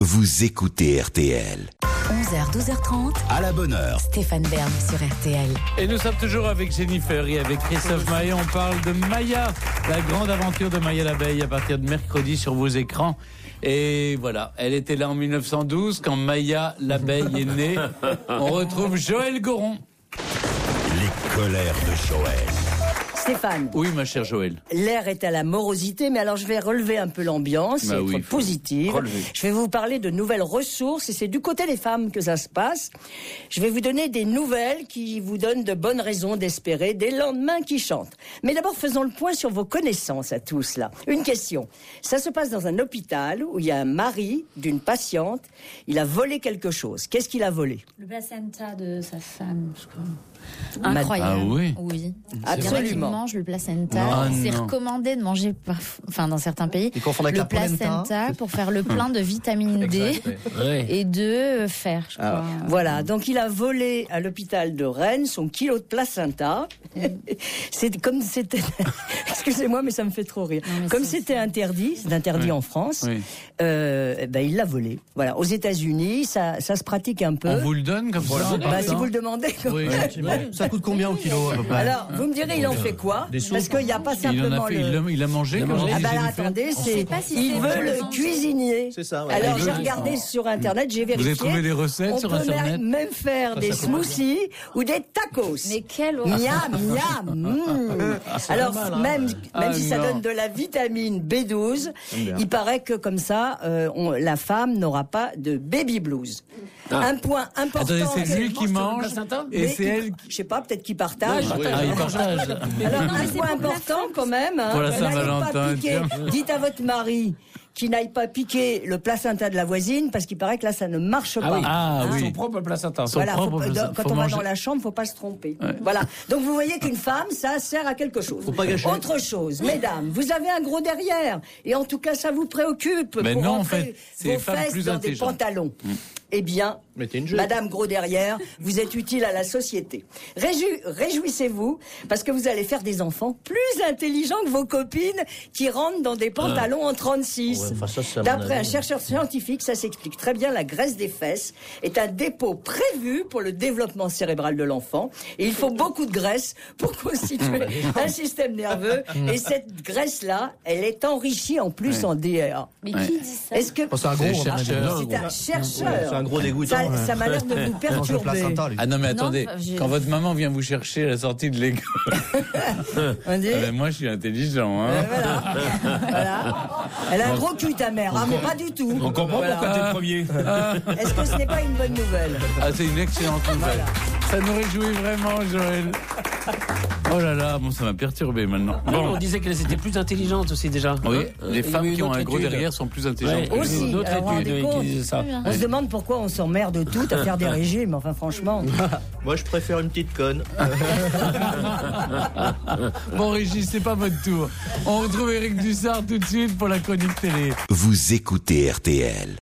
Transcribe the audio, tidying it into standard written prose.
Vous écoutez RTL. 11h, 12h30. À la bonne heure. Stéphane Bern sur RTL. Et nous sommes toujours avec Jennifer et avec Christophe Maé. On parle de Maya, la grande aventure de Maya l'abeille à partir de mercredi sur vos écrans. Et voilà, elle était là en 1912 quand Maya l'abeille est née. On retrouve Joël Goron. Les colères de Joël. Stéphane. Oui, ma chère Joël. L'air est à la morosité, mais alors je vais relever un peu l'ambiance, Bah et oui, être positive. relever. Je vais vous parler de nouvelles ressources, et c'est du côté des femmes que ça se passe. Je vais vous donner des nouvelles qui vous donnent de bonnes raisons d'espérer des lendemains qui chantent. Mais d'abord, faisons le point sur vos connaissances à tous, là. Une question. Ça se passe dans un hôpital où il y a un mari d'une patiente. Il a volé quelque chose. Qu'est-ce qu'il a volé? Le placenta de sa femme, je crois. Incroyable. Ah oui. Oui. Absolument. Il y en a qui mangent le placenta. Non, C'est non. recommandé de manger, dans certains pays, Ils confondent avec le la polenta, placenta pour faire le plein de vitamine D et de fer, je crois. Voilà, donc il a volé à l'hôpital de Rennes son kilo de placenta. C'est comme c'était, excusez-moi, mais ça me fait trop rire. Non, mais Comme c'est c'était interdit, c'est interdit en France. Oui. Il l'a volé. Voilà, aux États-Unis, ça se pratique un peu. On vous le donne comme ça en Bah, si partant vous le demandez. Oui. Ça coûte combien au kilo à peu près? Alors, vous me direz, il en fait quoi? Parce qu'il n'y a pas Il en simplement a fait, le. il a mangé. comme Ah dit bah là, Jennifer. attendez, sait pas si il c'est veut vraiment le cuisinier. C'est ça, ouais. Alors Il j'ai veut- regardé sur internet, j'ai Vous vérifié. avez trouvé des recettes On sur peut internet même faire des smoothies ou des tacos. Mais quelle horreur. Miam, miam. Alors même Ah, si ça non. donne de la vitamine B12, il paraît que comme ça, la femme n'aura pas de baby blues. Un point important. Attendez, c'est lui qui mange et Mais c'est elle. je sais pas, peut-être qu'il partage. Ah, il partage. Alors, un point important quand même. Hein, Pour la n'allez pas Saint-Valentin, piquer. tiens. Dites à votre mari qu'il n'aille pas piquer le placenta de la voisine parce qu'il paraît que là, ça ne marche pas. Ah oui. Son propre placenta. Voilà, propre placenta. quand Faut on va manger- dans la chambre, faut pas se tromper. Voilà. Donc vous voyez qu'une femme, ça sert à quelque chose. pas gâcher. Autre chose, mesdames, vous avez un gros derrière, et en tout cas, ça vous préoccupe. Mais pour non, en rentrer fait, c'est vos les femmes fesses plus dans des intelligentes. pantalons. Eh bien, Mettez une jupe. Madame Gros derrière, vous êtes utile à la société. Réjouissez-vous parce que vous allez faire des enfants plus intelligents que vos copines qui rentrent dans des pantalons en 36. Ouais, enfin, ça, c'est à mon D'après un avis. chercheur scientifique, ça s'explique très bien. La graisse des fesses est un dépôt prévu pour le développement cérébral de l'enfant. Et il faut beaucoup de graisse pour constituer un système nerveux. Et cette graisse-là, elle est enrichie en plus en DHA. Mais qui dit ça? Est-ce que C'est un C'est gros. chercheur. c'est un chercheur? C'est un gros dégoûtant. Ça m'a l'air de vous Mange le perturber. placenta, lui. Ah non mais attendez, j'ai- quand votre maman vient vous chercher à la sortie de l'école, On dit, moi je suis intelligent. Hein. voilà. Elle a un gros cul, ta mère. Ah, mais pas du tout. On comprend Voilà. pourquoi t'es le premier. Est-ce que ce n'est pas une bonne nouvelle? Ah c'est une excellente nouvelle. Ça nous réjouit vraiment, Joël. Oh là là, bon ça m'a perturbé maintenant. Non, Bon. on disait qu'elles étaient plus intelligentes aussi déjà. Oui, les Il y a femmes eu qui une ont autre un gros étude. derrière sont plus intelligentes. Ouais, que les Aussi, une autre alors, vous étude rendez qui compte disait ça. On se demande pourquoi on s'emmerde de tout à faire des régimes. Enfin, franchement. Moi, je préfère une petite conne. Bon Régis, c'est pas votre tour. On retrouve Éric Dussard tout de suite pour la chronique télé. Vous écoutez RTL.